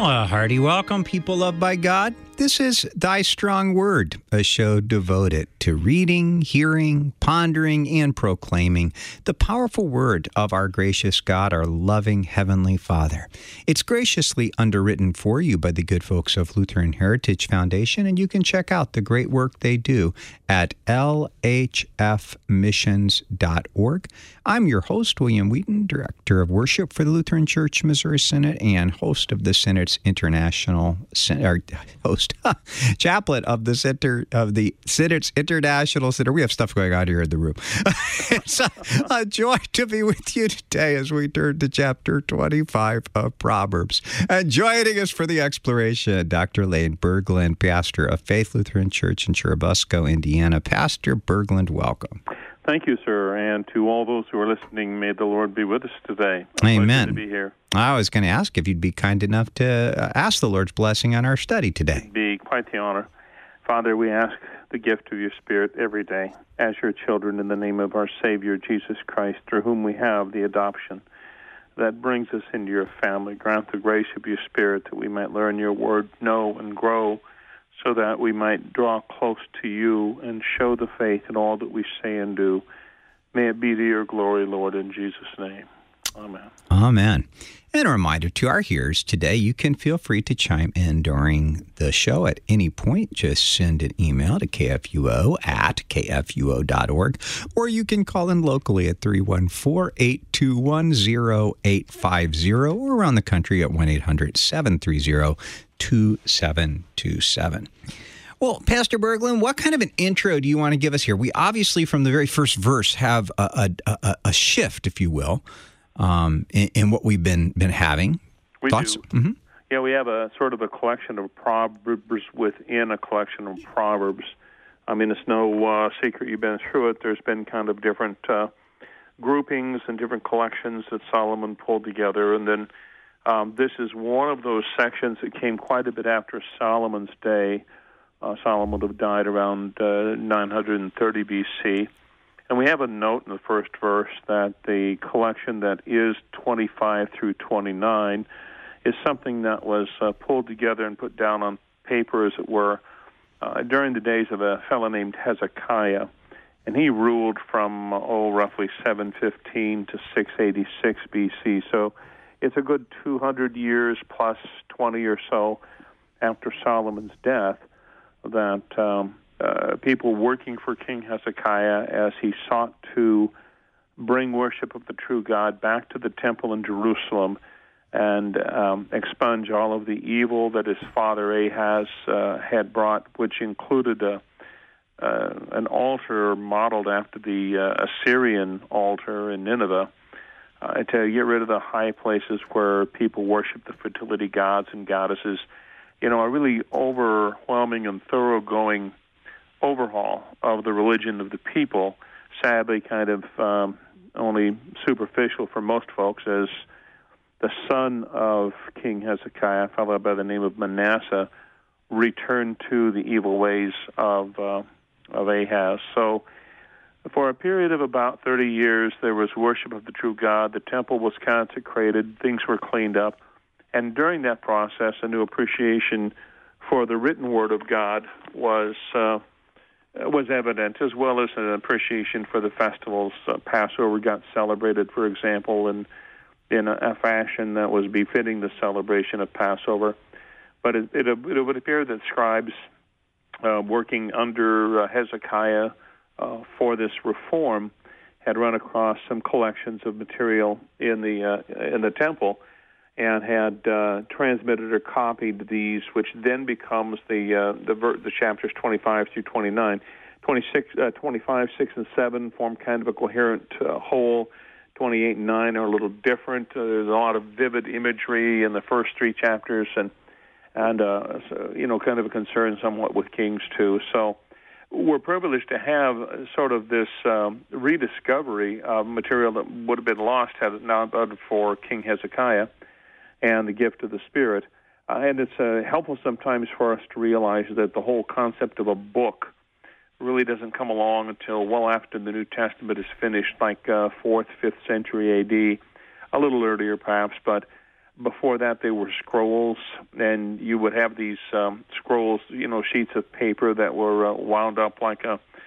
Well, a hearty welcome, people loved by God. This is Thy Strong Word, a show devoted to reading, hearing, pondering, and proclaiming the powerful word of our gracious God, our loving Heavenly Father. It's graciously underwritten for you by the good folks of Lutheran Heritage Foundation, and you can check out the great work they do at lhfmissions.org. I'm your host, William Wheaton, Director of Worship for the Lutheran Church Missouri Synod and host of the Synod's chaplain of the Synod's International Synod. We have stuff going on here in the room. It's a joy to be with you today as we turn to chapter 25 of Proverbs. And joining us for the exploration, Dr. Lane Berglund, pastor of Faith Lutheran Church in Churubusco, Indiana. Pastor Berglund, welcome. Thank you, sir, and to all those who are listening, may the Lord be with us today. Amen. Pleasure to be here. I was going to ask if you'd be kind enough to ask the Lord's blessing on our study today. It'd be quite the honor. Father, we ask the gift of your Spirit every day as your children in the name of our Savior, Jesus Christ, through whom we have the adoption that brings us into your family. Grant the grace of your Spirit that we might learn your word, know, and grow, so that we might draw close to you and show the faith in all that we say and do. May it be to your glory, Lord, in Jesus' name. Amen. Amen. And a reminder to our hearers today, you can feel free to chime in during the show at any point. Just send an email to kfuo@kfuo.org, or you can call in locally at 314-821-0850, or around the country at 1-800-730-2727. Well, Pastor Berglund, what kind of an intro do you want to give us here? We obviously, from the very first verse, have a shift, if you will, in what we've been having. Thoughts? Do. Mm-hmm. Yeah, we have a sort of a collection of Proverbs within a collection of Proverbs. I mean, it's no secret you've been through it. There's been kind of different groupings and different collections that Solomon pulled together, and then this is one of those sections that came quite a bit after Solomon's day. Solomon would have died around 930 B.C., and we have a note in the first verse that the collection that is 25 through 29 is something that was pulled together and put down on paper, as it were, during the days of a fellow named Hezekiah. And he ruled from, roughly 715 to 686 B.C. So it's a good 200 years plus 20 or so after Solomon's death that people working for King Hezekiah, as he sought to bring worship of the true God back to the temple in Jerusalem and expunge all of the evil that his father Ahaz had brought, which included an altar modeled after the Assyrian altar in Nineveh, to get rid of the high places where people worship the fertility gods and goddesses. You know, a really overwhelming and thoroughgoing overhaul of the religion of the people, sadly kind of only superficial for most folks, as the son of King Hezekiah, a fellow by the name of Manasseh, returned to the evil ways of Ahaz. So for a period of about 30 years, there was worship of the true God. The temple was consecrated. Things were cleaned up. And during that process, a new appreciation for the written word of God was evident, as well as an appreciation for the festivals. Passover got celebrated, for example, in a fashion that was befitting the celebration of Passover. But it would appear that scribes working under Hezekiah for this reform had run across some collections of material in the temple, and had transmitted or copied these, which then becomes the chapters 25 through 29. 25, 6, and 7 form kind of a coherent whole. 28 and 9 are a little different. There's a lot of vivid imagery in the first three chapters, and kind of a concern somewhat with Kings too. So we're privileged to have sort of this rediscovery of material that would have been lost had it not been for King Hezekiah and the gift of the Spirit. And it's helpful sometimes for us to realize that the whole concept of a book really doesn't come along until well after the New Testament is finished, like 4th, 5th century A.D., a little earlier perhaps, but Before that, they were scrolls, and you would have these scrolls, sheets of paper that were wound up like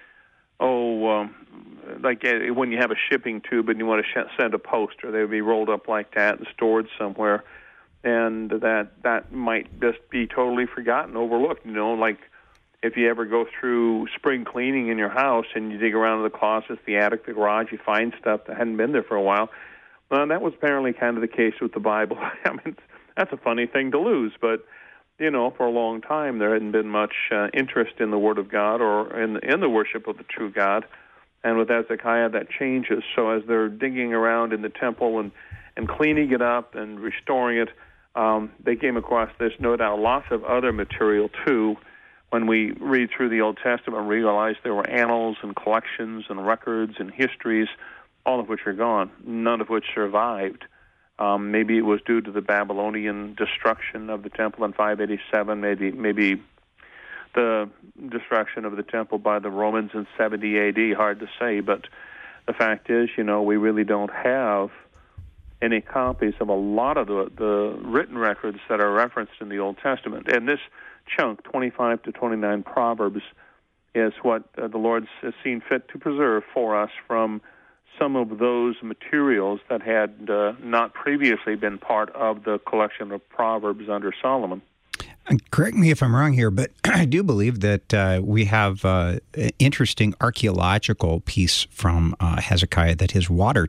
when you have a shipping tube and you want to send a poster, they would be rolled up like that and stored somewhere, and that might just be totally forgotten, overlooked. Like if you ever go through spring cleaning in your house and you dig around in the closets, the attic, the garage, you find stuff that hadn't been there for a while. Well, that was apparently kind of the case with the Bible. I mean, that's a funny thing to lose, but for a long time there hadn't been much interest in the Word of God or in the worship of the true God. And with Hezekiah, that changes. So as they're digging around in the temple and cleaning it up and restoring it, they came across this, no doubt, lots of other material too. When we read through the Old Testament, we realize there were annals and collections and records and histories, all of which are gone, none of which survived. Maybe it was due to the Babylonian destruction of the temple in 587, maybe the destruction of the temple by the Romans in 70 A.D., hard to say, but the fact is, we really don't have any copies of a lot of the written records that are referenced in the Old Testament. And this chunk, 25 to 29 Proverbs, is what the Lord has seen fit to preserve for us from some of those materials that had not previously been part of the collection of Proverbs under Solomon. Correct me if I'm wrong here, but I do believe that we have an interesting archaeological piece from Hezekiah, that his the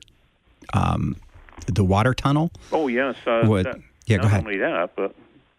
water tunnel. Oh, yes. Go ahead. Not only that, but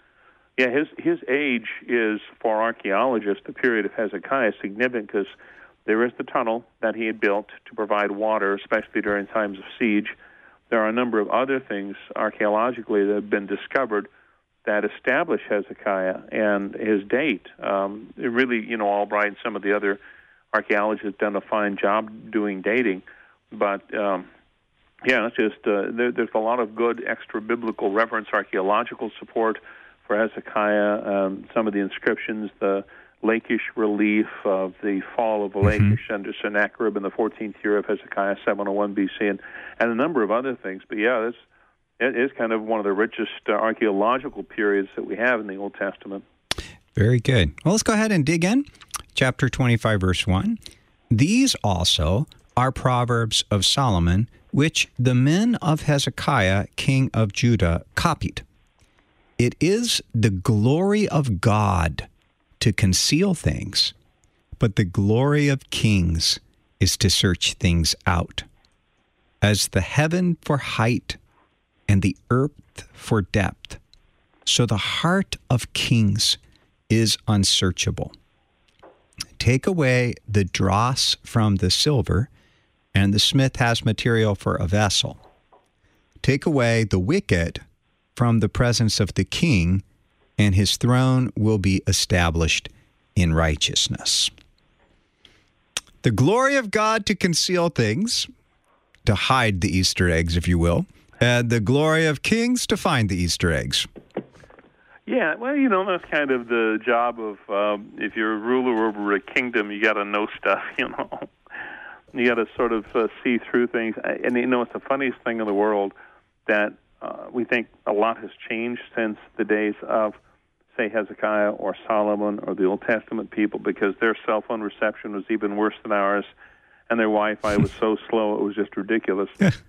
his age is, for archaeologists, the period of Hezekiah is significant because there is the tunnel that he had built to provide water, especially during times of siege. There are a number of other things archaeologically that have been discovered that establish Hezekiah and his date. Really, Albright and some of the other archaeologists have done a fine job doing dating. But, it's just there's a lot of good extra-biblical reference archaeological support for Hezekiah. Some of the inscriptions, the Lachish relief of the fall of Lachish under Sennacherib in the 14th year of Hezekiah, 701 BC, and a number of other things. But it is kind of one of the richest archaeological periods that we have in the Old Testament. Very good. Well, let's go ahead and dig in. Chapter 25, verse 1. These also are Proverbs of Solomon, which the men of Hezekiah, king of Judah, copied. It is the glory of God to conceal things, but the glory of kings is to search things out. As the heaven for height and the earth for depth, so the heart of kings is unsearchable. Take away the dross from the silver, and the smith has material for a vessel. Take away the wicked from the presence of the king, and his throne will be established in righteousness. The glory of God to conceal things, to hide the Easter eggs, if you will, and the glory of kings to find the Easter eggs. Yeah, well, that's kind of the job of, if you're a ruler over a kingdom, you got to know stuff, You got to sort of see through things. And, it's the funniest thing in the world that we think a lot has changed since the days of, say, Hezekiah or Solomon or the Old Testament people, because their cell phone reception was even worse than ours, and their Wi-Fi was so slow it was just ridiculous.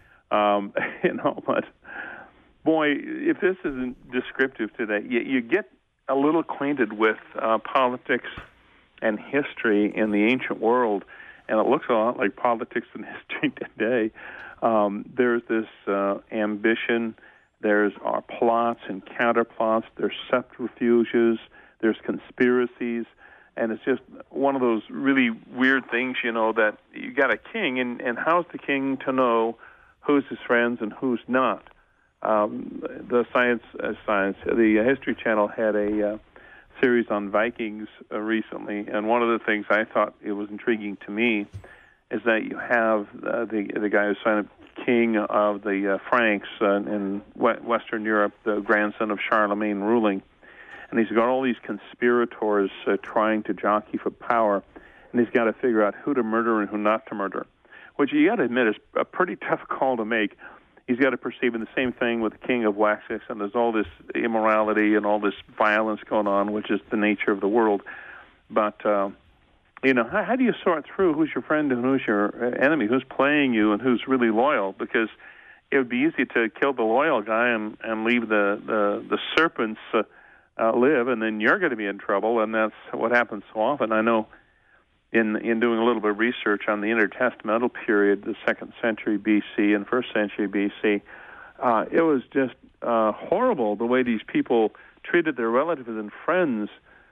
But boy, if this isn't descriptive today, you get a little acquainted with politics and history in the ancient world, and it looks a lot like politics and history today. There's this ambition. There's our plots and counterplots. There's subterfuges. There's conspiracies. And it's just one of those really weird things, that you got a king, and how's the king to know who's his friends and who's not? The History Channel had a series on Vikings recently, and one of the things I thought it was intriguing to me is that you have the guy who's signed up king of the Franks in Western Europe, the grandson of Charlemagne ruling, and he's got all these conspirators trying to jockey for power, and he's got to figure out who to murder and who not to murder, which you got to admit is a pretty tough call to make. he's got to perceive the same thing with the king of Wessex, and there's all this immorality and all this violence going on, which is the nature of the world. But how do you sort through who's your friend and who's your enemy, who's playing you and who's really loyal? Because it would be easy to kill the loyal guy and leave the serpents live, and then you're going to be in trouble, and that's what happens so often. I know in doing a little bit of research on the intertestamental period, the 2nd century B.C. and 1st century B.C., it was just horrible the way these people treated their relatives and friends.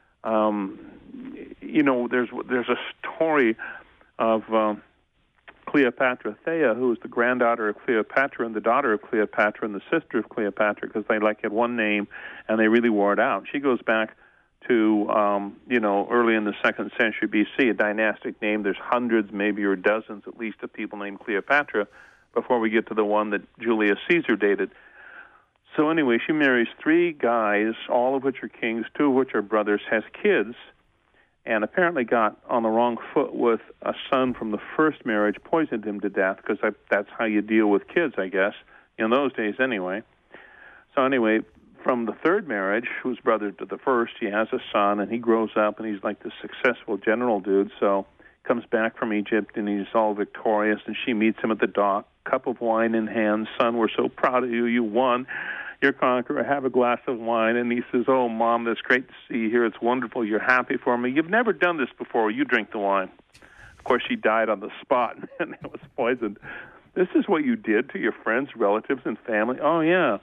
There's a story of Cleopatra Thea, who was the granddaughter of Cleopatra and the daughter of Cleopatra and the sister of Cleopatra, because they had one name and they really wore it out. She goes back to early in the 2nd century B.C., a dynastic name. There's hundreds, maybe, or dozens at least, of people named Cleopatra before we get to the one that Julius Caesar dated. So anyway, she marries 3 guys, all of which are kings, 2 of which are brothers, has kids, and apparently got on the wrong foot with a son from the first marriage, poisoned him to death, because that's how you deal with kids, I guess, in those days anyway. So anyway, from the 3rd marriage, who's brother to the first, he has a son, and he grows up, and he's like this successful general dude, so comes back from Egypt, and he's all victorious, and she meets him at the dock, cup of wine in hand. Son, we're so proud of you. You won. You're conqueror. Have a glass of wine. And he says, oh, Mom, that's great to see you here. It's wonderful. You're happy for me. You've never done this before. You drink the wine. Of course, she died on the spot and was poisoned. This is what you did to your friends, relatives, and family? Oh, yeah.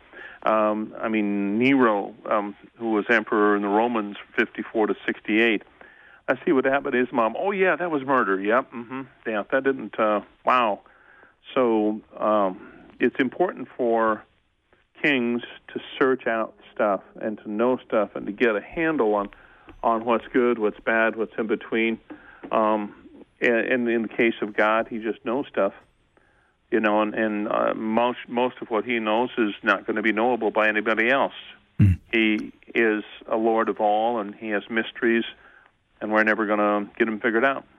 Nero, who was emperor in the Romans 54 to 68. I see what happened to his mom. Oh, yeah, that was murder. Yep. Mm-hmm. Yeah, that didn't, wow. So it's important for kings to search out stuff and to know stuff and to get a handle on what's good, what's bad, what's in between. And in the case of God, he just knows stuff, and most of what he knows is not going to be knowable by anybody else. Mm. He is a Lord of all, and he has mysteries, and we're never going to get them figured out.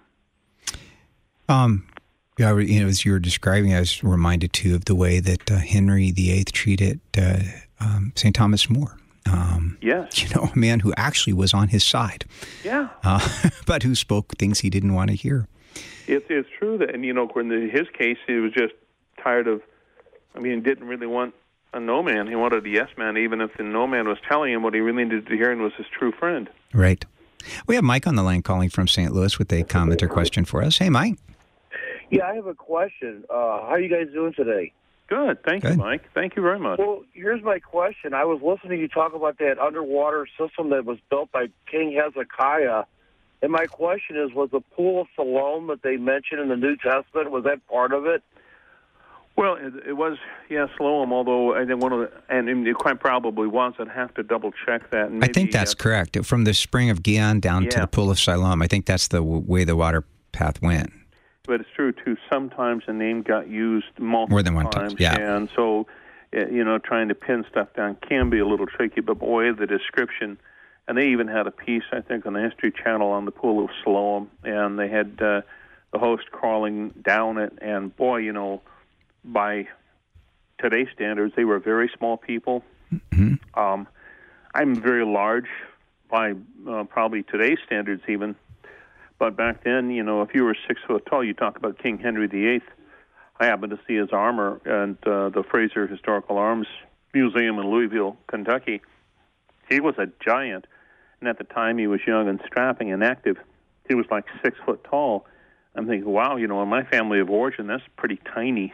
As you were describing, I was reminded, too, of the way that Henry VIII treated St. Thomas More. Yes. A man who actually was on his side. Yeah. But who spoke things he didn't want to hear. It's true that, and, in his case, he was just tired of, he didn't really want a no man. He wanted a yes man, even if the no man was telling him what he really needed to hear and was his true friend. Right. We have Mike on the line calling from St. Louis with a comment or question for us. Hey, Mike. Yeah, I have a question. How are you guys doing today? Good. Thank you, Mike. Thank you very much. Well, here's my question. I was listening to you talk about that underwater system that was built by King Hezekiah, and my question is, was the Pool of Siloam that they mentioned in the New Testament, was that part of it? Well, it was, Siloam, although I think and it quite probably was. I'd have to double-check that. And maybe, I think that's correct. From the Spring of Gihon down to the Pool of Siloam, I think that's the way the water path went. But it's true, too. Sometimes the name got used multiple more than one time. Yeah. And so, trying to pin stuff down can be a little tricky. But, boy, the description, and they even had a piece, I think, on the History Channel on the Pool of Siloam, and they had the host crawling down it. And, boy, by today's standards, they were very small people. Mm-hmm. I'm very large by probably today's standards even. But back then, if you were 6 foot tall, you talk about King Henry VIII. I happened to see his armor at the Fraser Historical Arms Museum in Louisville, Kentucky. He was a giant, and at the time he was young and strapping and active. He was like 6 foot tall. I'm thinking, wow, in my family of origin, that's pretty tiny.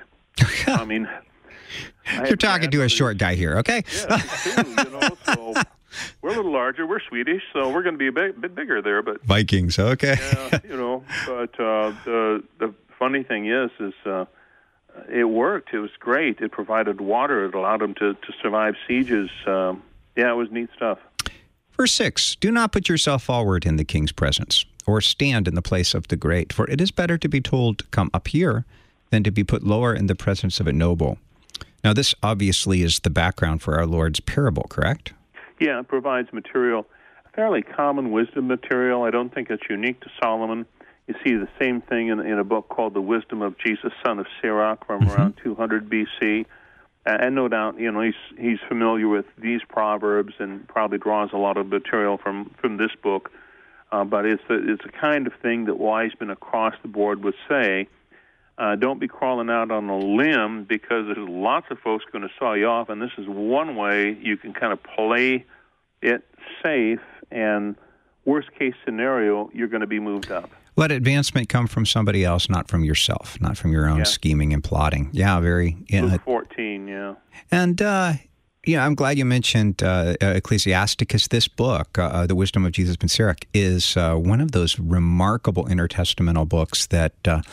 You're talking to a short guy here, okay? Yeah, too, so we're a little larger. We're Swedish, so we're going to be a bit bigger there. But Vikings, okay. Yeah, but the funny thing is it worked. It was great. It provided water. It allowed them to survive sieges. It was neat stuff. Verse 6, do not put yourself forward in the king's presence, or stand in the place of the great, for it is better to be told to come up here than to be put lower in the presence of a noble. Now, this obviously is the background for our Lord's parable, correct? Yeah, it provides material, fairly common wisdom material. I don't think it's unique to Solomon. You see the same thing in a book called The Wisdom of Jesus, son of Sirach, from around 200 B.C. And no doubt, he's familiar with these proverbs and probably draws a lot of material from this book. But it's a kind of thing that wise men across the board would say. Don't be crawling out on a limb, because there's lots of folks going to saw you off, and this is one way you can kind of play it safe, and worst case scenario, you're going to be moved up. Let advancement come from somebody else, not from yourself, not from your own scheming and plotting. Yeah, Luke 14, yeah. And, I'm glad you mentioned Ecclesiasticus. This book, The Wisdom of Jesus ben Sirach, is one of those remarkable intertestamental books that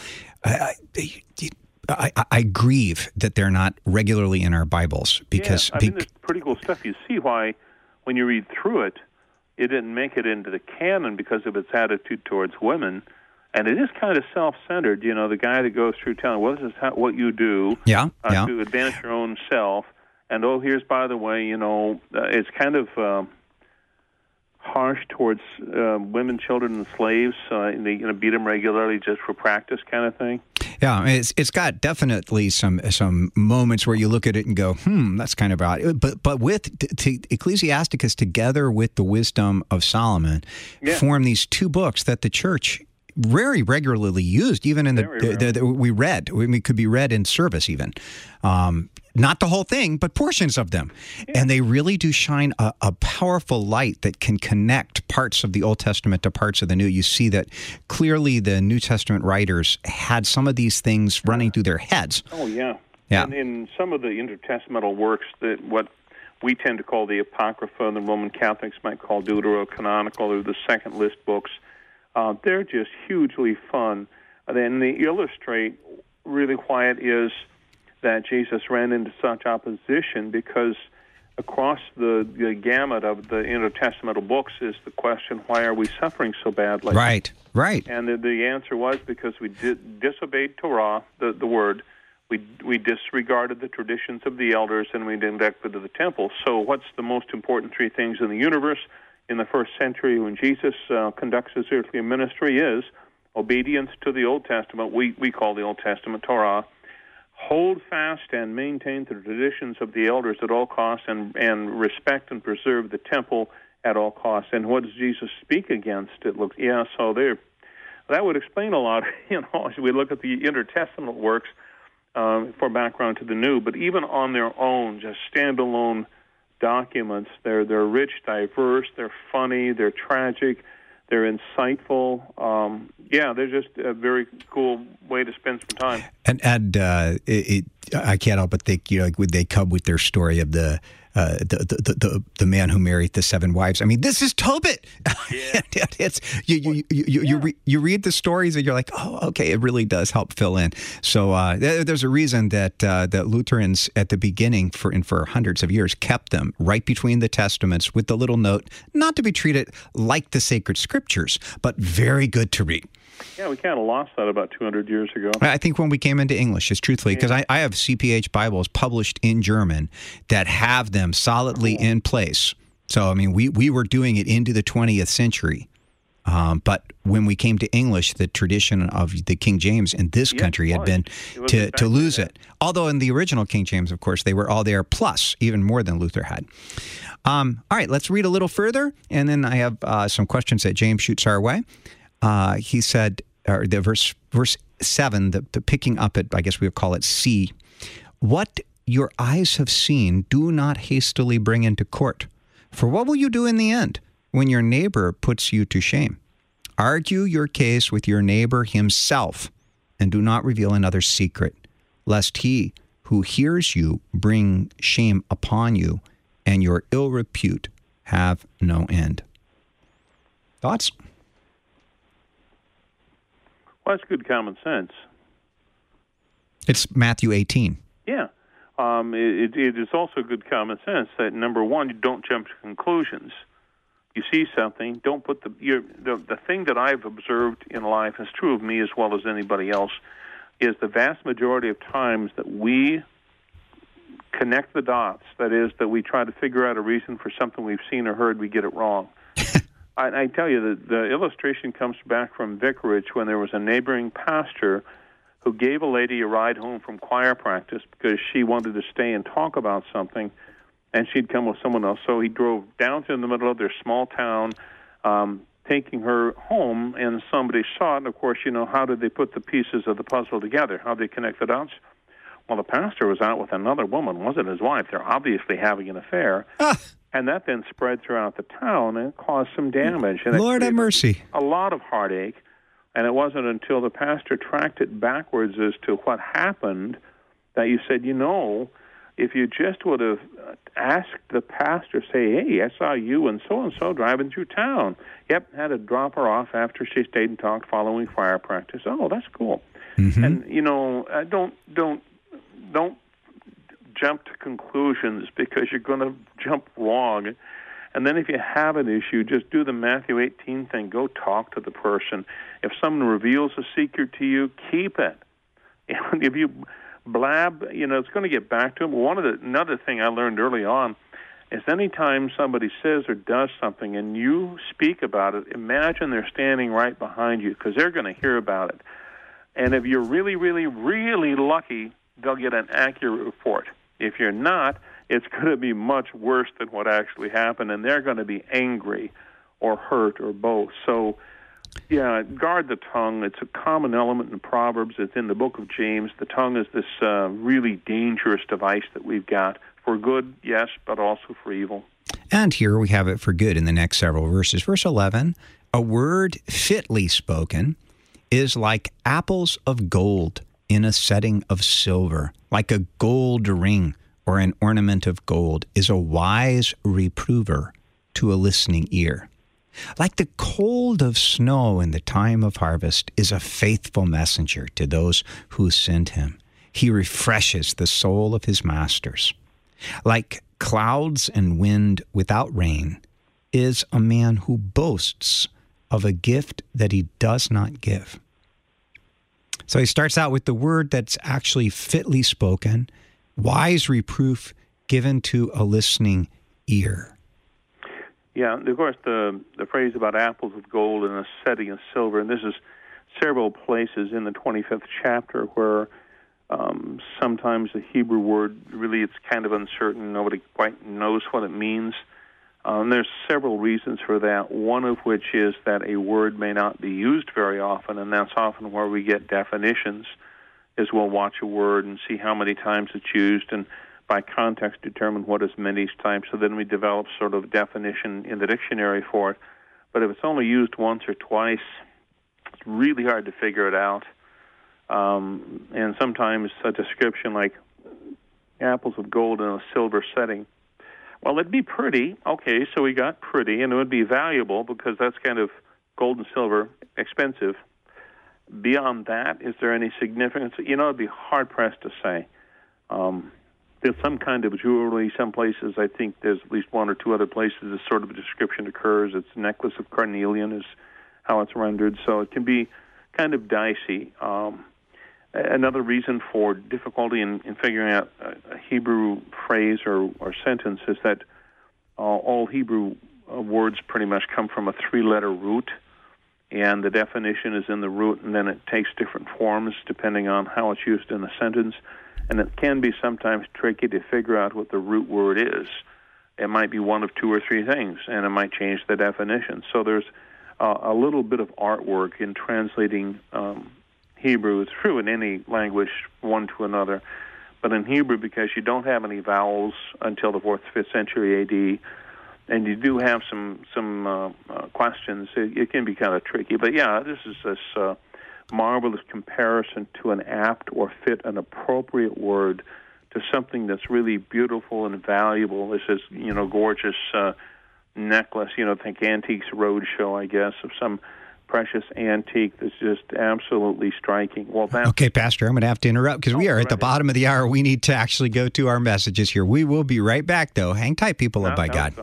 I grieve that they're not regularly in our Bibles. Because it's pretty cool stuff. You see why, when you read through it, it didn't make it into the canon because of its attitude towards women. And it is kind of self-centered. The guy that goes through telling, well, this is what you do to advance your own self. And, here's, by the way, it's kind of harsh towards women, children, and slaves. They beat them regularly just for practice kind of thing. Yeah, it's got definitely some moments where you look at it and go, that's kind of odd. But with Ecclesiasticus together with the Wisdom of Solomon form these two books that the church very regularly used, even in we read. We could be read in service even. Not the whole thing, but portions of them. Yeah. And they really do shine a powerful light that can connect parts of the Old Testament to parts of the New. You see that clearly the New Testament writers had some of these things running through their heads. Oh, yeah. Yeah. And in some of the intertestamental works, that what we tend to call the Apocrypha, and the Roman Catholics might call Deuterocanonical, or the second list books, they're just hugely fun. And they illustrate really why it is that Jesus ran into such opposition, because across the gamut of the intertestamental books is the question, why are we suffering so badly? Right. And the answer was because we disobeyed Torah, the word. We disregarded the traditions of the elders, and we neglected the temple. So what's the most important three things in the universe in the first century when Jesus conducts his earthly ministry is obedience to the Old Testament, we call the Old Testament Torah, hold fast and maintain the traditions of the elders at all costs, and respect and preserve the temple at all costs. And what does Jesus speak against? So that would explain a lot, as we look at the intertestamental works for background to the New. But even on their own, just standalone documents, they're rich, diverse, they're funny, they're tragic, they're insightful. They're just a very cool way to spend some time. And I can't help but think, would they come with their story of the man who married the 7 wives? I mean, this is Tobit. Yeah. It's you read the stories and you're like, oh, okay, it really does help fill in. So there's a reason that Lutherans at the beginning for hundreds of years kept them right between the Testaments with the little note, not to be treated like the sacred scriptures, but very good to read. Yeah, we kind of lost that about 200 years ago. I think when we came into English, just truthfully, because I have CPH Bibles published in German that have them solidly in place. So, I mean, we were doing it into the 20th century. But when we came to English, the tradition of the King James in this country had been to lose it. Although in the original King James, of course, they were all there, plus even more than Luther had. All right, let's read a little further, and then I have some questions that James shoots our way. He said, the verse 7, the picking up at, I guess we would call it C. What your eyes have seen, do not hastily bring into court. For what will you do in the end when your neighbor puts you to shame? Argue your case with your neighbor himself, and do not reveal another's secret, lest he who hears you bring shame upon you, and your ill repute have no end. Thoughts? Well, that's good common sense. It's Matthew 18. Yeah. It is also good common sense that, number one, you don't jump to conclusions. You see something, don't put the thing that I've observed in life, is true of me as well as anybody else, is the vast majority of times that we connect the dots, that is, that we try to figure out a reason for something we've seen or heard, we get it wrong. I tell you, the illustration comes back from vicarage when there was a neighboring pastor who gave a lady a ride home from choir practice because she wanted to stay and talk about something, and she'd come with someone else. So he drove down to the middle of their small town, taking her home, and somebody saw it. And, of course, how did they put the pieces of the puzzle together? How did they connect the dots? Well, the pastor was out with another woman, wasn't his wife. They're obviously having an affair. And that then spread throughout the town and caused some damage. And Lord have mercy. A lot of heartache. And it wasn't until the pastor tracked it backwards as to what happened that you said, if you just would have asked the pastor, say, hey, I saw you and so driving through town. Yep, had to drop her off after she stayed and talked following choir practice. Oh, that's cool. Mm-hmm. And, don't jump to conclusions because you're going to jump wrong. And then if you have an issue, just do the Matthew 18 thing. Go talk to the person. If someone reveals a secret to you, keep it. And if you blab, it's going to get back to them. Another thing I learned early on is anytime somebody says or does something and you speak about it, imagine they're standing right behind you because they're going to hear about it. And if you're really, really, really lucky, they'll get an accurate report. If you're not, it's going to be much worse than what actually happened, and they're going to be angry or hurt or both. So, guard the tongue. It's a common element in Proverbs. It's in the book of James. The tongue is this really dangerous device that we've got for good, yes, but also for evil. And here we have it for good in the next several verses. Verse 11, a word fitly spoken is like apples of gold in a setting of silver, like a gold ring or an ornament of gold, is a wise reprover to a listening ear. Like the cold of snow in the time of harvest is a faithful messenger to those who send him. He refreshes the soul of his masters. Like clouds and wind without rain is a man who boasts of a gift that he does not give. So he starts out with the word that's actually fitly spoken, wise reproof given to a listening ear. Yeah, of course, the phrase about apples of gold in a setting of silver, and this is several places in the 25th chapter where sometimes the Hebrew word, really it's kind of uncertain. Nobody quite knows what it means. There's several reasons for that, one of which is that a word may not be used very often, and that's often where we get definitions, is we'll watch a word and see how many times it's used, and by context determine what is meant each time, so then we develop sort of definition in the dictionary for it. But if it's only used once or twice, it's really hard to figure it out. And sometimes a description like apples of gold in a silver setting, well, it'd be pretty. Okay, so we got pretty, and it would be valuable because that's kind of gold and silver, expensive. Beyond that, is there any significance? It'd be hard-pressed to say. There's some kind of jewelry. Some places, I think there's at least one or two other places this sort of a description occurs. It's necklace of carnelian is how it's rendered. So it can be kind of dicey. Another reason for difficulty in figuring out a Hebrew phrase or sentence is that all Hebrew words pretty much come from a three-letter root, and the definition is in the root, and then it takes different forms depending on how it's used in a sentence. And it can be sometimes tricky to figure out what the root word is. It might be one of two or three things, and it might change the definition. So there's a little bit of artwork in translating Hebrew. It's true in any language, one to another. But in Hebrew, because you don't have any vowels until the 4th, 5th century A.D., and you do have some questions, it can be kind of tricky. But yeah, this is this marvelous comparison to an apt or fit an appropriate word to something that's really beautiful and valuable. This is, gorgeous necklace, think Antiques Roadshow, I guess, of some precious antique that's just absolutely striking. Well, okay, Pastor, I'm going to have to interrupt because we are at the bottom of the hour. We need to actually go to our messages here. We will be right back, though. Hang tight, people loved by God.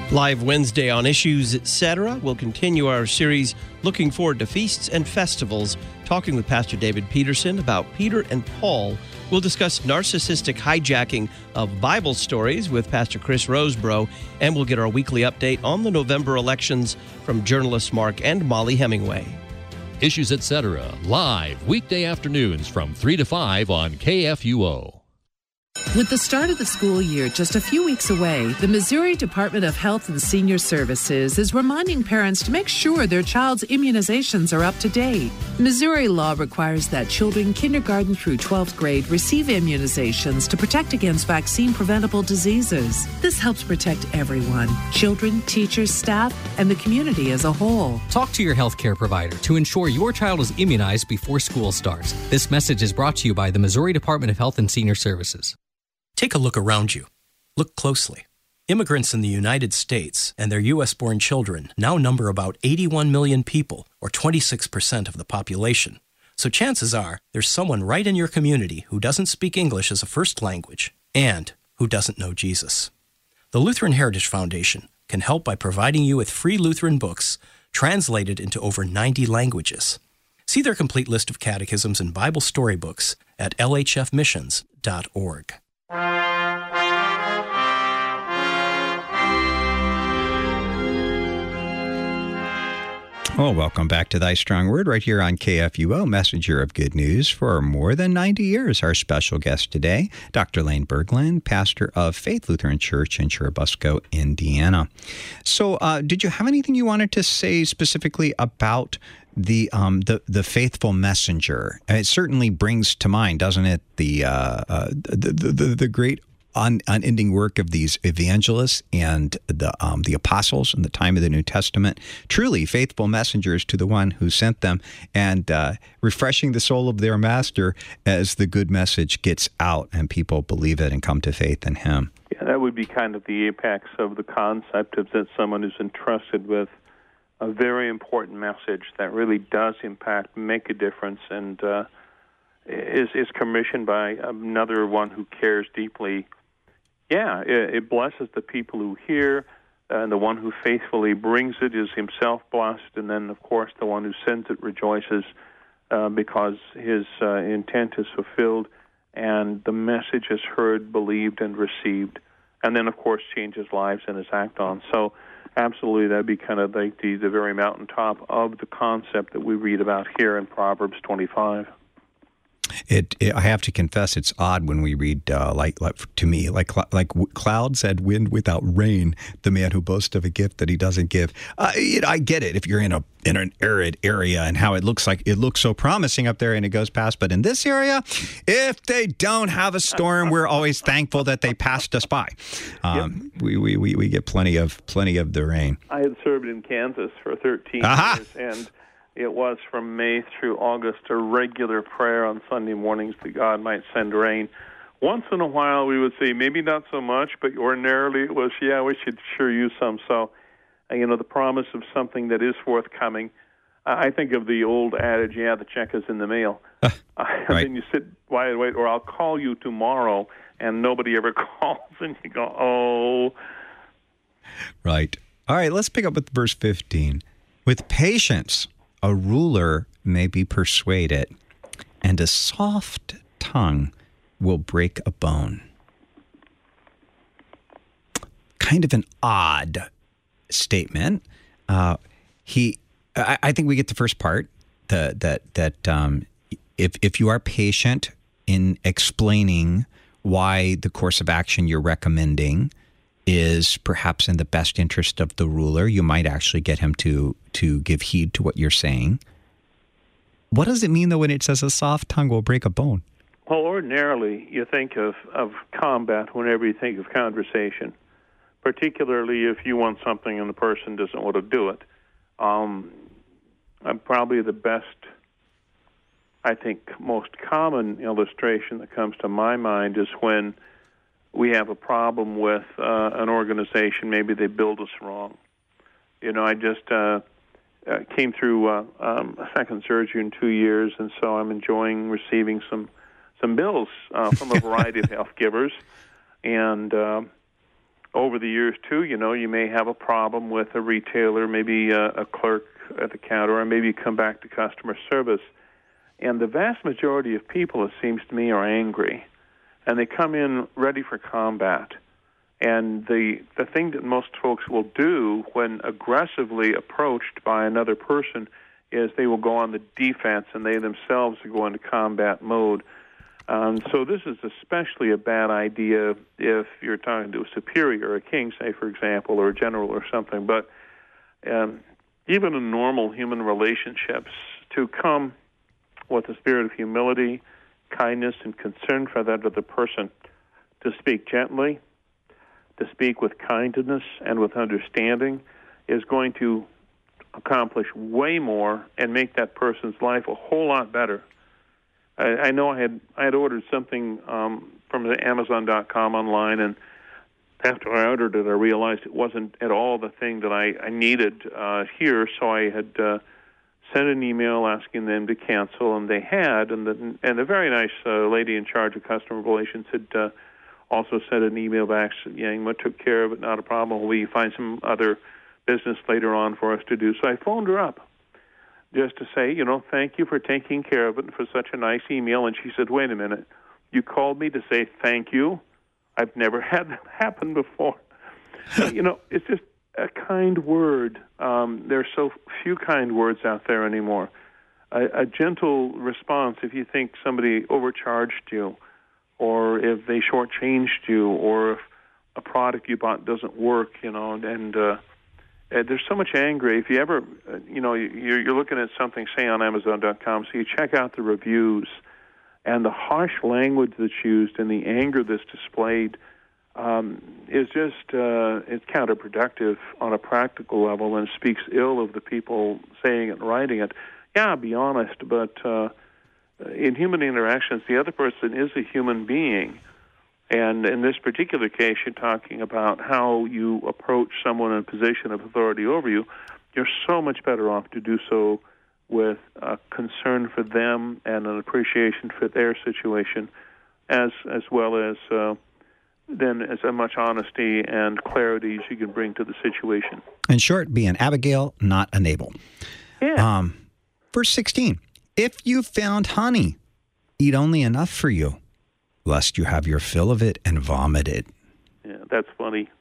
Live Wednesday on Issues, Etc. We'll continue our series looking forward to feasts and festivals, talking with Pastor David Peterson about Peter and Paul. We'll discuss narcissistic hijacking of Bible stories with Pastor Chris Rosebrough, and we'll get our weekly update on the November elections from journalists Mark and Molly Hemingway. Issues, Etc. live weekday afternoons from 3 to 5 on KFUO. With the start of the school year just a few weeks away, the Missouri Department of Health and Senior Services is reminding parents to make sure their child's immunizations are up to date. Missouri law requires that children kindergarten through 12th grade receive immunizations to protect against vaccine-preventable diseases. This helps protect everyone, children, teachers, staff, and the community as a whole. Talk to your healthcare provider to ensure your child is immunized before school starts. This message is brought to you by the Missouri Department of Health and Senior Services. Take a look around you. Look closely. Immigrants in the United States and their U.S.-born children now number about 81 million people, or 26% of the population. So chances are there's someone right in your community who doesn't speak English as a first language and who doesn't know Jesus. The Lutheran Heritage Foundation can help by providing you with free Lutheran books translated into over 90 languages. See their complete list of catechisms and Bible storybooks at lhfmissions.org. Oh, welcome back to Thy Strong Word right here on KFUO, Messenger of Good News. For more than 90 years, our special guest today, Dr. Lane Berglund, pastor of Faith Lutheran Church in Churubusco, Indiana. So did you have anything you wanted to say specifically about the faithful messenger? It certainly brings to mind, doesn't it, the great unending work of these evangelists and the apostles in the time of the New Testament, truly faithful messengers to the one who sent them, and refreshing the soul of their master as the good message gets out and people believe it and come to faith in him. Yeah, that would be kind of the apex of the concept of that someone who's entrusted with a very important message that really does impact, make a difference, and is commissioned by another one who cares deeply. Yeah, it blesses the people who hear, and the one who faithfully brings it is himself blessed, and then, of course, the one who sends it rejoices because his intent is fulfilled, and the message is heard, believed, and received, and then, of course, changes lives and is acted on. So, absolutely, that'd be kind of like the very mountaintop of the concept that we read about here in Proverbs 25. I have to confess, it's odd when we read, like clouds and wind without rain, the man who boasts of a gift that he doesn't give. I get it if you're in an arid area and how it looks so promising up there and it goes past. But in this area, if they don't have a storm, we're always thankful that they passed us by. We get plenty of the rain. I had served in Kansas for 13 years, and it was from May through August a regular prayer on Sunday mornings that God might send rain. Once in a while we would say, maybe not so much, but ordinarily it was, yeah, we should sure use some. So, the promise of something that is forthcoming. I think of the old adage, yeah, the check is in the mail. Right. And then you sit, wait, or I'll call you tomorrow, and nobody ever calls, and you go, oh. Right. All right, let's pick up with verse 15. With patience, a ruler may be persuaded, and a soft tongue will break a bone. Kind of an odd statement. I think we get the first part, that if you are patient in explaining why the course of action you're recommending is perhaps in the best interest of the ruler, you might actually get him to give heed to what you're saying. What does it mean, though, when it says a soft tongue will break a bone? Well, ordinarily, you think of combat whenever you think of conversation, particularly if you want something and the person doesn't want to do it. Probably the best, I think, most common illustration that comes to my mind is when we have a problem with an organization. Maybe they build us wrong. I just came through a second surgery in 2 years, and so I'm enjoying receiving some bills from a variety of health givers. And over the years, too, you may have a problem with a retailer, maybe a clerk at the counter, or maybe you come back to customer service. And the vast majority of people, it seems to me, are angry. And they come in ready for combat. And the thing that most folks will do when aggressively approached by another person is they will go on the defense, and they themselves will go into combat mode. So this is especially a bad idea if you're talking to a superior, a king, say, for example, or a general or something. But even in normal human relationships, to come with a spirit of humility, kindness, and concern for that other person, to speak gently, to speak with kindness and with understanding, is going to accomplish way more and make that person's life a whole lot better. I know I had ordered something from the Amazon.com online, and after I ordered it, I realized it wasn't at all the thing that I needed here. So I had sent an email asking them to cancel, and they had. And a very nice lady in charge of customer relations had also sent an email back saying, "I took care of it, not a problem. Will you find some other business later on for us to do?" So I phoned her up just to say, thank you for taking care of it and for such a nice email. And she said, "Wait a minute, you called me to say thank you? I've never had that happen before." It's just a kind word. There are so few kind words out there anymore. A gentle response if you think somebody overcharged you, or if they shortchanged you, or if a product you bought doesn't work, and there's so much anger. If you ever, you're looking at something, say, on Amazon.com, so you check out the reviews, and the harsh language that's used and the anger that's displayed is just, it's counterproductive on a practical level, and speaks ill of the people saying it and writing it. Yeah, I'll be honest, but in human interactions, the other person is a human being. And in this particular case, you're talking about how you approach someone in a position of authority over you. You're so much better off to do so with a concern for them and an appreciation for their situation, as well as then as much honesty and clarity as you can bring to the situation. In short, be an Abigail, not a Nabal. Yeah. Verse 16, if you found honey, eat only enough for you, lest you have your fill of it and vomit it. Yeah, that's funny.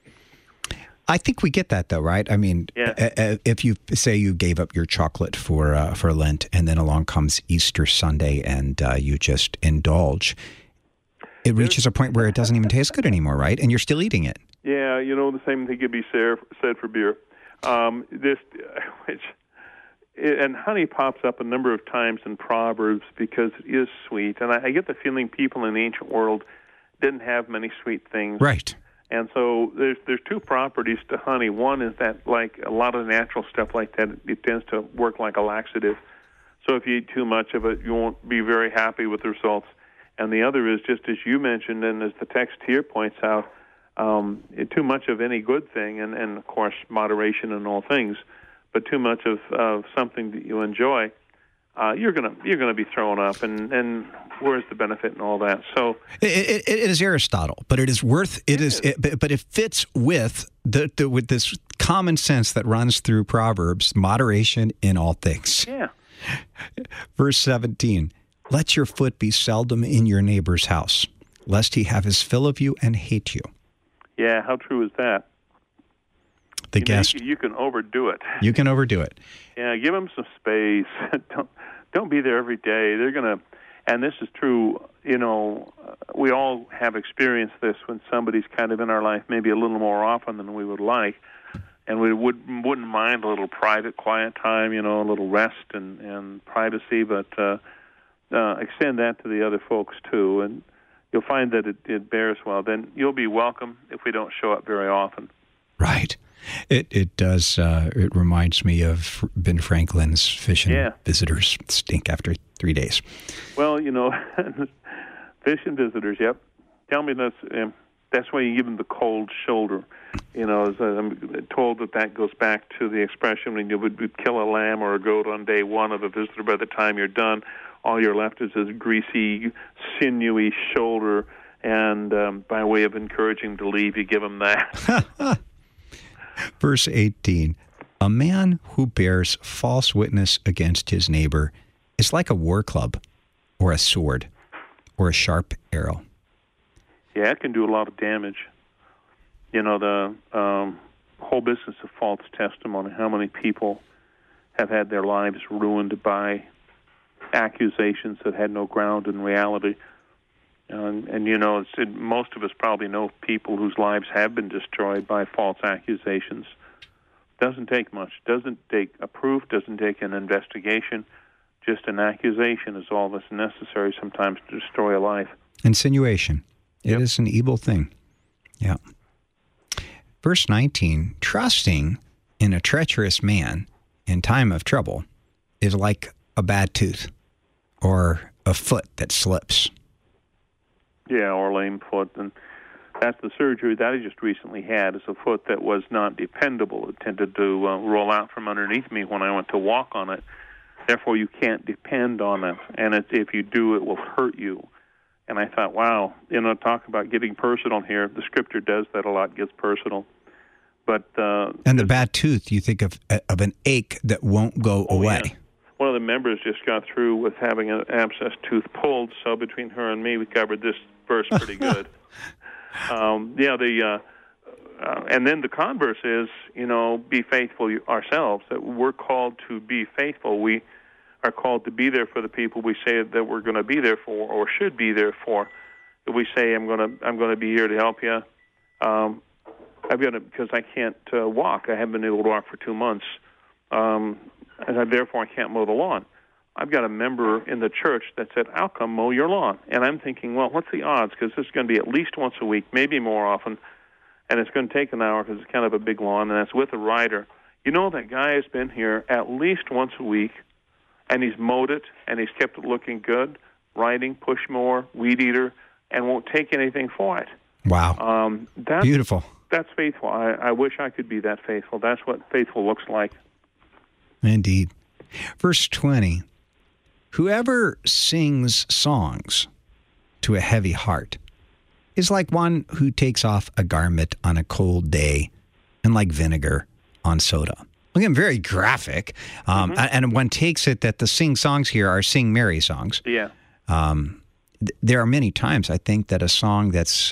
I think we get that, though, right? I mean, if you say you gave up your chocolate for Lent, and then along comes Easter Sunday, and you just indulge, it reaches a point where it doesn't even taste good anymore, right? And you're still eating it. Yeah, the same thing could be said for beer. And honey pops up a number of times in Proverbs because it is sweet. And I get the feeling people in the ancient world didn't have many sweet things. Right. And so there's two properties to honey. One is that, like a lot of natural stuff like that, it tends to work like a laxative. So if you eat too much of it, you won't be very happy with the results. And the other is, just as you mentioned, and as the text here points out, too much of any good thing, and of course moderation in all things, but too much of something that you enjoy, you're gonna be thrown up, and where's the benefit in all that? So it is Aristotle, but it is worth but it fits with with this common sense that runs through Proverbs: moderation in all things. Yeah. Verse 17: let your foot be seldom in your neighbor's house, lest he have his fill of you and hate you. Yeah, how true is that? You can overdo it. You can overdo it. Yeah, give them some space. Don't be there every day. They're gonna, and this is true. We all have experienced this when somebody's kind of in our life, maybe a little more often than we would like, and we wouldn't mind a little private, quiet time. A little rest and privacy, but extend that to the other folks too, and you'll find that it bears well. Then you'll be welcome if we don't show up very often. Right. It does. It reminds me of Ben Franklin's fish and visitors stink after 3 days. Well, fish and visitors. Yep. Tell me this. That's why you give them the cold shoulder. As I'm told that goes back to the expression when you would kill a lamb or a goat on day one of a visitor. By the time you're done, all you're left is this greasy, sinewy shoulder, And by way of encouraging him to leave, you give him that. Verse 18, a man who bears false witness against his neighbor is like a war club or a sword or a sharp arrow. Yeah, it can do a lot of damage. You know, the whole business of false testimony, how many people have had their lives ruined by accusations that had no ground in reality. And you know, most of us probably know people whose lives have been destroyed by false accusations. Doesn't take much. Doesn't take a proof. Doesn't take an investigation. Just an accusation is all that's necessary sometimes to destroy a life. Insinuation. Yep. It is an evil thing. Yeah. Verse 19, trusting in a treacherous man in time of trouble is like a bad tooth or a foot that slips. Yeah, or lame foot. And that's the surgery that I just recently had, is a foot that was not dependable. It tended to roll out from underneath me when I went to walk on it. Therefore, you can't depend on it. And if you do, it will hurt you. And I thought, wow, you know, talk about getting personal here. The Scripture does that a lot, gets personal. But and the bad tooth, you think of an ache that won't go away. Yeah. One of the members just got through with having an abscess tooth pulled, so between her and me, we covered this verse pretty good. And then the converse is, you know, be faithful ourselves, that we're called to be faithful. We are called to be there for the people we say that we're going to be there for or should be there for. If we say, I'm going to be here to help you, I've got to, because I can't walk. I haven't been able to walk for 2 months. And therefore I can't mow the lawn. I've got a member in the church that said, I'll come mow your lawn. And I'm thinking, well, what's the odds? Because this is going to be at least once a week, maybe more often. And it's going to take an hour because it's kind of a big lawn, and that's with a rider. You know, that guy has been here at least once a week, and he's mowed it, and he's kept it looking good, riding, push mower, weed eater, and won't take anything for it. Wow. That's beautiful. That's faithful. I wish I could be that faithful. That's what faithful looks like. Indeed. Verse 20, whoever sings songs to a heavy heart is like one who takes off a garment on a cold day and like vinegar on soda. Again, very graphic. And one takes it that the sing songs here are sing merry songs. Yeah. There are many times, I think, that a song that's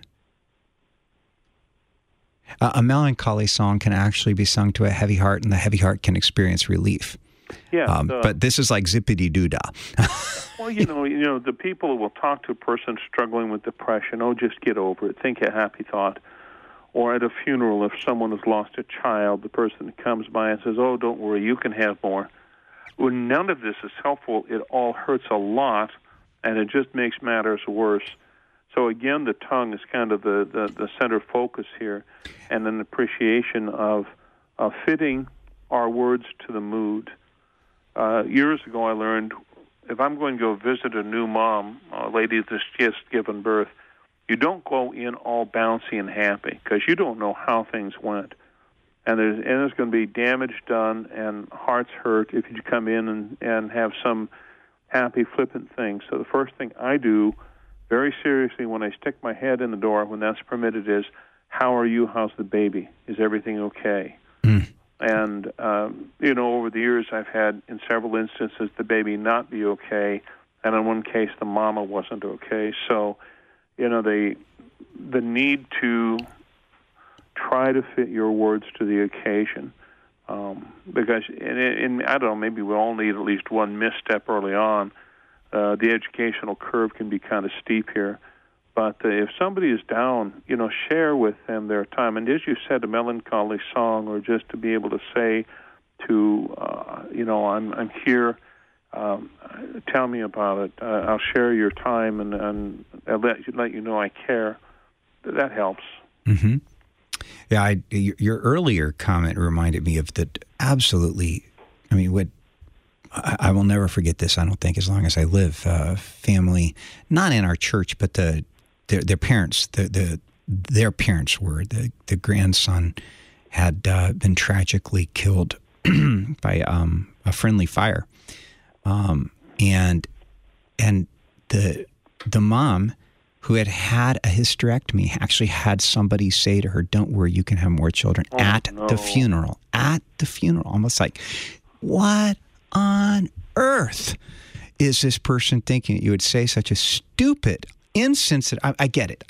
a melancholy song can actually be sung to a heavy heart, and the heavy heart can experience relief. Yeah, but this is like zippity-doo-dah. Well, you know, the people who will talk to a person struggling with depression, oh, just get over it, think a happy thought. Or at a funeral, if someone has lost a child, the person comes by and says, oh, don't worry, you can have more. When none of this is helpful, it all hurts a lot, and it just makes matters worse. So again, the tongue is kind of the center focus here, and an appreciation of fitting our words to the mood. Years ago, I learned if I'm going to go visit a new mom, a lady that's just given birth, you don't go in all bouncy and happy, because you don't know how things went. And there's going to be damage done and hearts hurt if you come in and have some happy, flippant thing. So the first thing I do very seriously when I stick my head in the door, when that's permitted, is, how are you? How's the baby? Is everything okay? And, you know, over the years I've had, in several instances, the baby not be okay, and in one case the mama wasn't okay. So, you know, the need to try to fit your words to the occasion, because, and I don't know, maybe we all need at least one misstep early on. The educational curve can be kind of steep here. But if somebody is down, you know, share with them their time. And as you said, a melancholy song, or just to be able to say to, you know, I'm here, tell me about it. I'll share your time, and I'll let you know I care. That helps. Mm-hmm. Yeah, your earlier comment reminded me of the absolutely, I mean, what I will never forget this, I don't think, as long as I live. Family, not in our church, but their parents, their parents were. The grandson had been tragically killed by a friendly fire, and the mom who had had a hysterectomy actually had somebody say to her, "Don't worry, you can have more children," the funeral. At the funeral. Almost like, what on earth is this person thinking? You would say such a stupid, insensitive. I get it.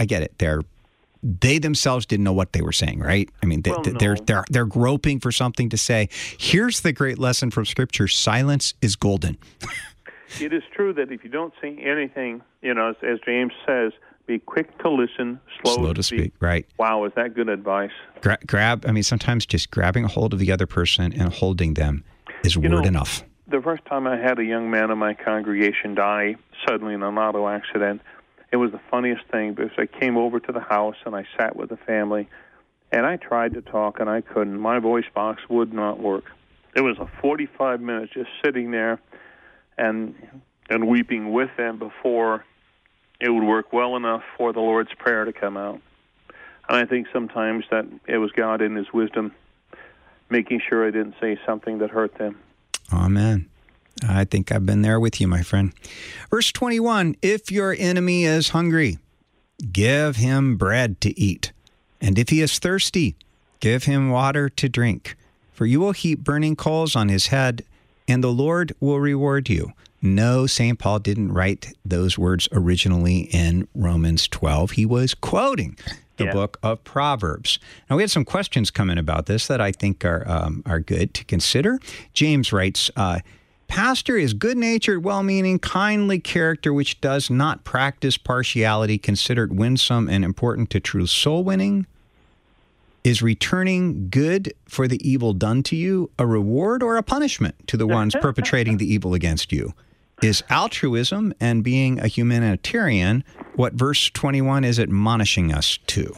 They themselves didn't know what they were saying, right? I mean, they're groping for something to say. Here's the great lesson from Scripture: silence is golden. It is true that if you don't say anything, as James says, be quick to listen, slow to speak. Right. Wow, is that good advice? Sometimes just grabbing a hold of the other person and holding them is word enough. The first time I had a young man in my congregation die suddenly in an auto accident, it was the funniest thing because I came over to the house and I sat with the family, and I tried to talk and I couldn't. My voice box would not work. It was a 45 minutes just sitting there and weeping with them before it would work well enough for the Lord's Prayer to come out. And I think sometimes that it was God in His wisdom making sure I didn't say something that hurt them. Amen. I think I've been there with you, my friend. Verse 21, if your enemy is hungry, give him bread to eat. And if he is thirsty, give him water to drink. For you will heap burning coals on his head, and the Lord will reward you. No, St. Paul didn't write those words originally in Romans 12. He was quoting the book of Proverbs. Now, we had some questions come in about this that I think are good to consider. James writes, Pastor is good-natured, well-meaning, kindly character which does not practice partiality, considered winsome and important to true soul winning. Is returning good for the evil done to you a reward or a punishment to the ones perpetrating the evil against you? Is altruism and being a humanitarian what verse 21 is admonishing us to?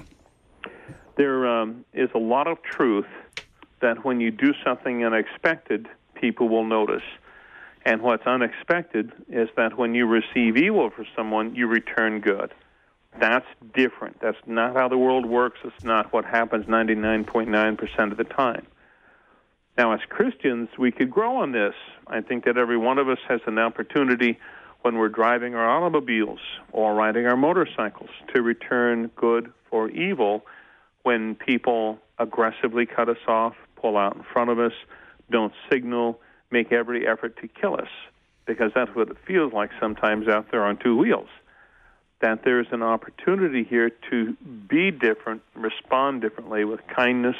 There is a lot of truth that when you do something unexpected, people will notice. And what's unexpected is that when you receive evil for someone, you return good. That's different. That's not how the world works. It's not what happens 99.9% of the time. Now, as Christians, we could grow on this. I think that every one of us has an opportunity when we're driving our automobiles or riding our motorcycles to return good for evil when people aggressively cut us off, pull out in front of us, don't signal, make every effort to kill us, because that's what it feels like sometimes out there on two wheels. That there's an opportunity here to be different, respond differently with kindness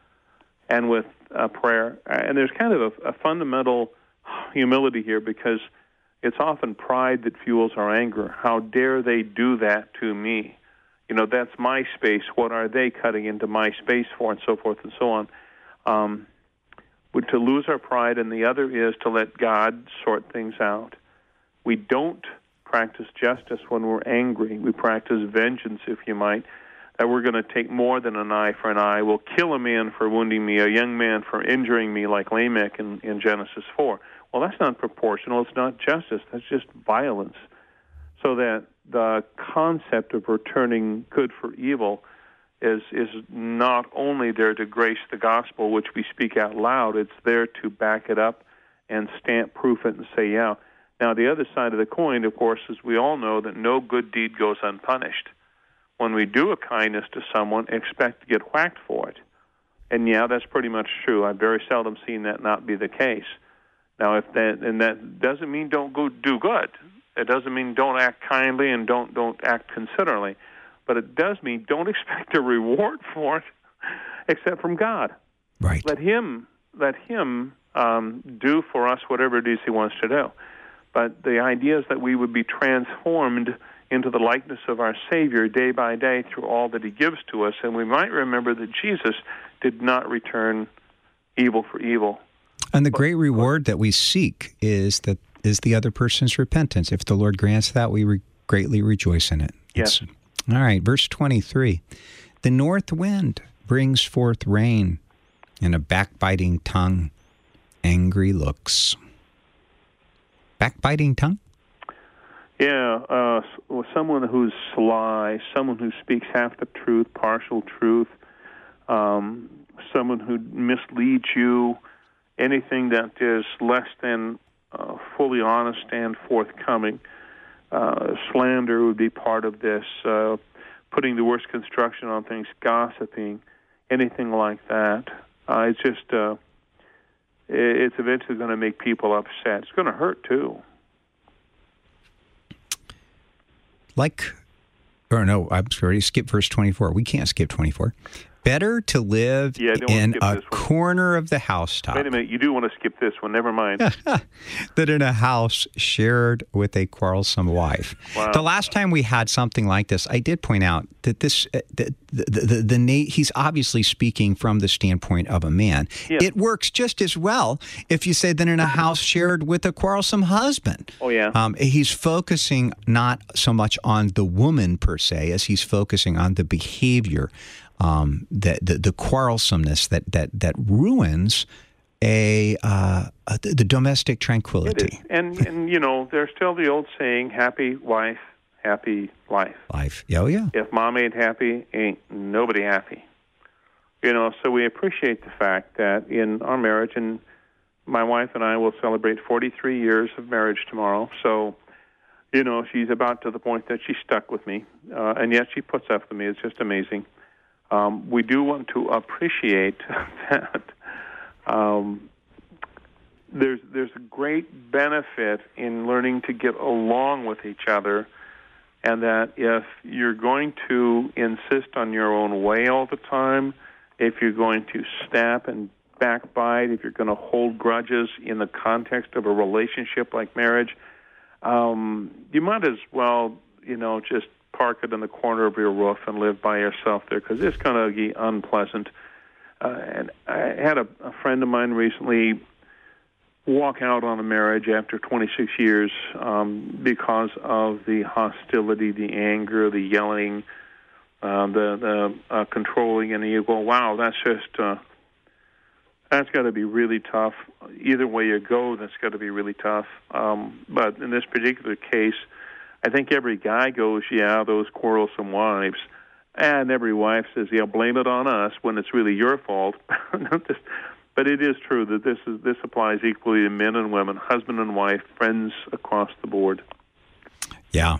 and with prayer. And there's kind of a fundamental humility here, because it's often pride that fuels our anger. How dare they do that to me? That's my space. What are they cutting into my space for, and so forth and so on. To lose our pride, and the other is to let God sort things out. We don't practice justice when we're angry. We practice vengeance, if you might, that we're going to take more than an eye for an eye. We'll kill a man for wounding me, a young man for injuring me, like Lamech in Genesis 4. Well, that's not proportional. It's not justice. That's just violence. So that the concept of returning good for evil is not only there to grace the gospel, which we speak out loud, it's there to back it up and stamp proof it and say, yeah. Now, the other side of the coin, of course, is we all know that no good deed goes unpunished. When we do a kindness to someone, expect to get whacked for it. And yeah, that's pretty much true. I've very seldom seen that not be the case. Now, that doesn't mean don't go do good. It doesn't mean don't act kindly and don't act considerately. But it does mean don't expect a reward for it, except from God. Right. Let Him do for us whatever it is He wants to do. But the idea is that we would be transformed into the likeness of our Savior day by day through all that He gives to us. And we might remember that Jesus did not return evil for evil. And the great reward that we seek is the other person's repentance. If the Lord grants that, we greatly rejoice in it. Yes. All right, verse 23. The north wind brings forth rain, and a backbiting tongue, angry looks. Backbiting tongue? Yeah, someone who's sly, someone who speaks half the truth, partial truth, someone who misleads you, anything that is less than fully honest and forthcoming. Slander would be part of this. Putting the worst construction on things, gossiping, anything like that. It's just, it's eventually going to make people upset. It's going to hurt, too. I'm sorry, skip verse 24. We can't skip 24. Better to live in a corner of the housetop. Wait a minute, you do want to skip this one. Never mind. Than in a house shared with a quarrelsome wife. Wow. The last time we had something like this, I did point out that this, he's obviously speaking from the standpoint of a man. Yeah. It works just as well if you say that in a house shared with a quarrelsome husband. Oh, yeah. He's focusing not so much on the woman per se as he's focusing on the behavior. The quarrelsomeness that ruins the domestic tranquility. It is. And you know, there's still the old saying, happy wife, happy life. Oh, yeah. If mom ain't happy, ain't nobody happy. You know, so we appreciate the fact that in our marriage, and my wife and I will celebrate 43 years of marriage tomorrow, so, you know, she's about to the point that she's stuck with me, and yet she puts up with me. It's just amazing. We do want to appreciate that there's a great benefit in learning to get along with each other, and that if you're going to insist on your own way all the time, if you're going to snap and backbite, if you're going to hold grudges in the context of a relationship like marriage, you might as well, you know, just park it in the corner of your roof and live by yourself there, because it's going to be unpleasant. And I had a friend of mine recently walk out on a marriage after 26 years because of the hostility, the anger, the yelling, the controlling, and you go, wow, that's just, that's got to be really tough. Either way you go, that's got to be really tough. But in this particular case, I think every guy goes, yeah, those quarrelsome wives. And every wife says, yeah, blame it on us when it's really your fault. But it is true that this applies equally to men and women, husband and wife, friends across the board. Yeah.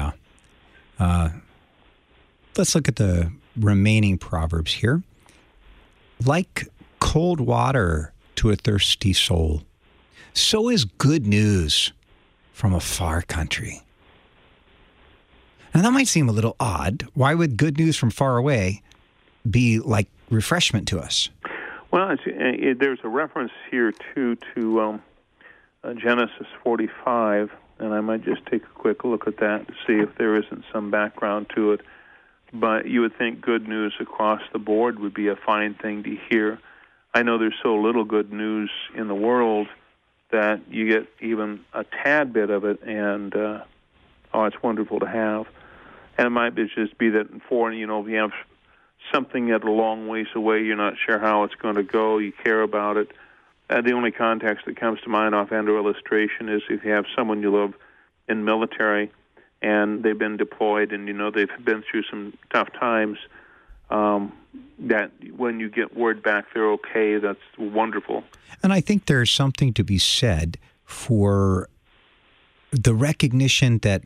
Let's look at the remaining Proverbs here. Like cold water to a thirsty soul, so is good news from a far country. Now, that might seem a little odd. Why would good news from far away be like refreshment to us? Well, there's a reference here, too, to Genesis 45, and I might just take a quick look at that to see if there isn't some background to it. But you would think good news across the board would be a fine thing to hear. I know there's so little good news in the world that you get even a tad bit of it, and, it's wonderful to have. And it might just be that in foreign, you know, if you have something at a long ways away, you're not sure how it's going to go, you care about it. The only context that comes to mind offhand or illustration is if you have someone you love in military and they've been deployed and, you know, they've been through some tough times, that when you get word back they're okay, that's wonderful. And I think there's something to be said for the recognition that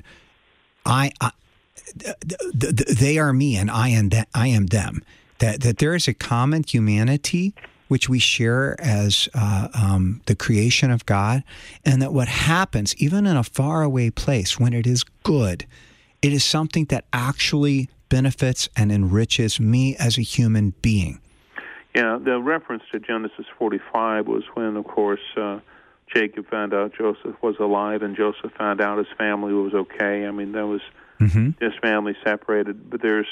they are me and I am them. That there is a common humanity which we share as the creation of God, and that what happens, even in a faraway place, when it is good, it is something that actually benefits and enriches me as a human being. Yeah, the reference to Genesis 45 was when, of course, Jacob found out Joseph was alive, and Joseph found out his family was okay. I mean, that was his family separated. But there's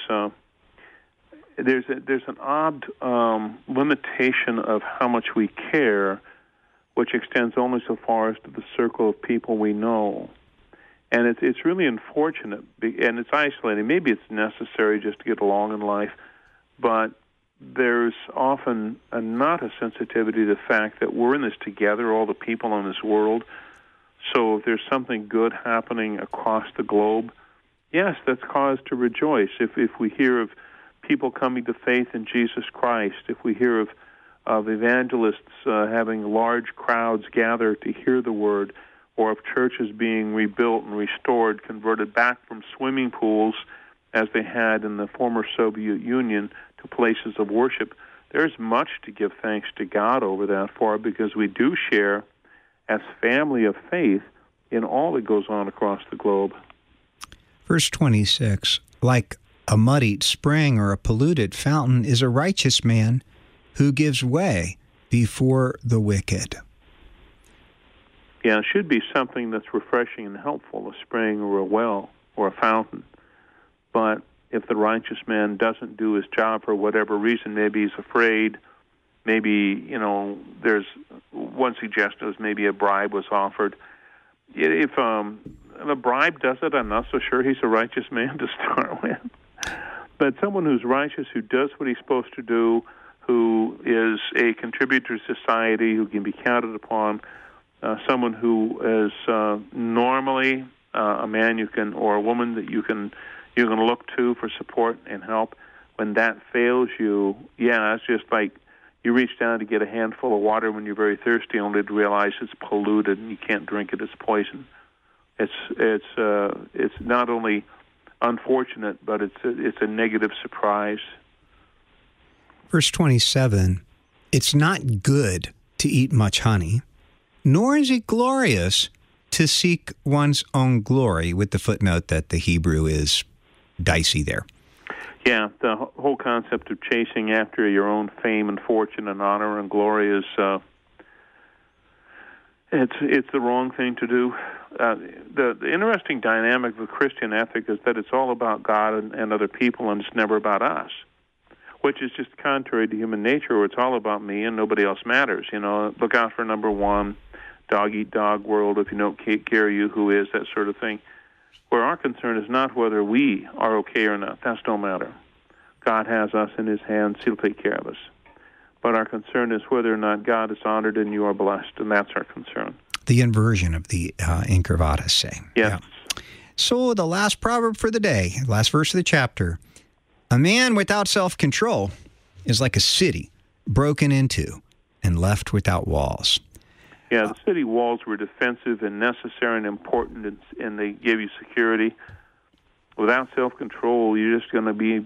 an odd limitation of how much we care, which extends only so far as to the circle of people we know. And it's really unfortunate, and it's isolating. Maybe it's necessary just to get along in life, but there's often not a sensitivity to the fact that we're in this together, all the people in this world. So if there's something good happening across the globe, yes, that's cause to rejoice. If we hear of people coming to faith in Jesus Christ, if we hear of evangelists having large crowds gather to hear the word, or of churches being rebuilt and restored, converted back from swimming pools, as they had in the former Soviet Union, to places of worship. There's much to give thanks to God over that for, because we do share as family of faith in all that goes on across the globe. Verse 26, like a muddied spring or a polluted fountain is a righteous man who gives way before the wicked. Yeah, it should be something that's refreshing and helpful, a spring or a well or a fountain. But if the righteous man doesn't do his job for whatever reason, maybe he's afraid, maybe, there's one suggestion is maybe a bribe was offered. If a bribe does it, I'm not so sure he's a righteous man to start with. But someone who's righteous, who does what he's supposed to do, who is a contributor to society, who can be counted upon, someone who is normally a man you can, or a woman that you can look to for support and help. When that fails you, it's just like you reach down to get a handful of water when you're very thirsty, only to realize it's polluted and you can't drink it. It's poison. It's not only unfortunate, but it's a negative surprise. Verse 27, it's not good to eat much honey, nor is it glorious to seek one's own glory, with the footnote that the Hebrew is dicey there. Yeah, the whole concept of chasing after your own fame and fortune and honor and glory is it's the wrong thing to do. The interesting dynamic of the Christian ethic is that it's all about God and other people, and it's never about us, which is just contrary to human nature, where it's all about me and nobody else matters. Look out for number one, dog-eat-dog world, if you don't care you, who is, that sort of thing. Where our concern is not whether we are okay or not. That don't matter. God has us in his hands. He'll take care of us. But our concern is whether or not God is honored and you are blessed, and that's our concern. The inversion of the Incurvatus say. Yes. Yeah. So the last proverb for the day, last verse of the chapter. A man without self-control is like a city broken into and left without walls. Yeah, the city walls were defensive and necessary and important, and they give you security. Without self-control, you're just going to be,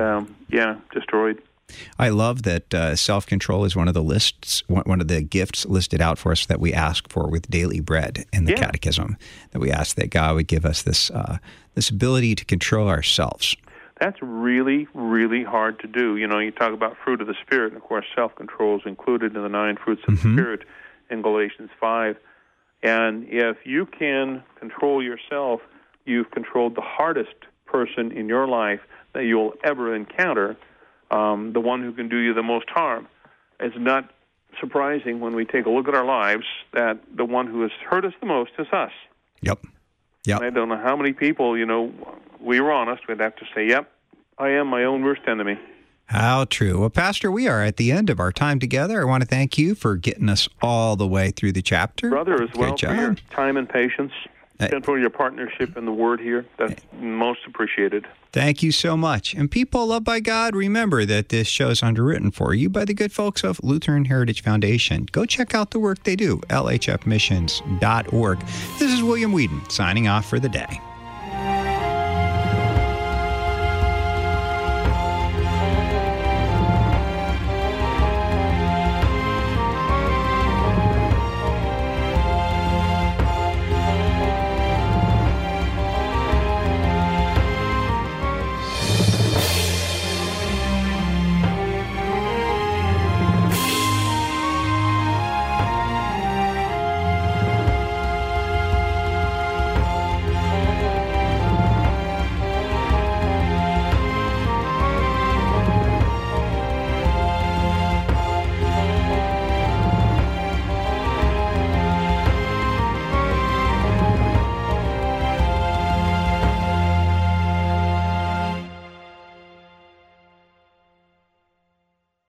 destroyed. I love that self-control is one of the gifts listed out for us that we ask for with daily bread in the Catechism, that we ask that God would give us this ability to control ourselves. That's really, really hard to do. You talk about fruit of the Spirit, and of course self-control is included in the 9 fruits of the Spirit in Galatians 5. And if you can control yourself, you've controlled the hardest person in your life that you'll ever encounter, the one who can do you the most harm. It's not surprising when we take a look at our lives that the one who has hurt us the most is us. Yep. I don't know how many people, we were honest, we'd have to say, yep, I am my own worst enemy. How true. Well, Pastor, we are at the end of our time together. I want to thank you for getting us all the way through the chapter. Brother, as well, for your time and patience, and for your partnership in the Word here. That's most appreciated. Thank you so much. And people loved by God, remember that this show is underwritten for you by the good folks of Lutheran Heritage Foundation. Go check out the work they do, lhfmissions.org. This is William Whedon signing off for the day.